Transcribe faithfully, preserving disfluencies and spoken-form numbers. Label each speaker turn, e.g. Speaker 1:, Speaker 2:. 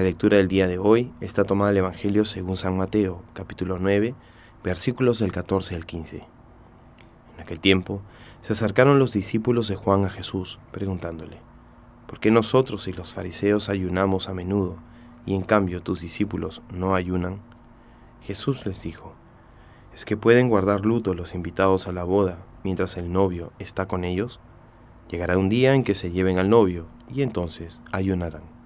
Speaker 1: lectura del día de hoy está tomada del Evangelio según San Mateo, capítulo nueve, versículos del catorce al quince. En aquel tiempo se acercaron los discípulos de Juan a Jesús, preguntándole: ¿por qué nosotros y los fariseos ayunamos a menudo, y en cambio tus discípulos no ayunan? Jesús les dijo: ¿es que pueden guardar luto los invitados a la boda mientras el novio está con ellos? Llegará un día en que se lleven al novio, y entonces ayunarán.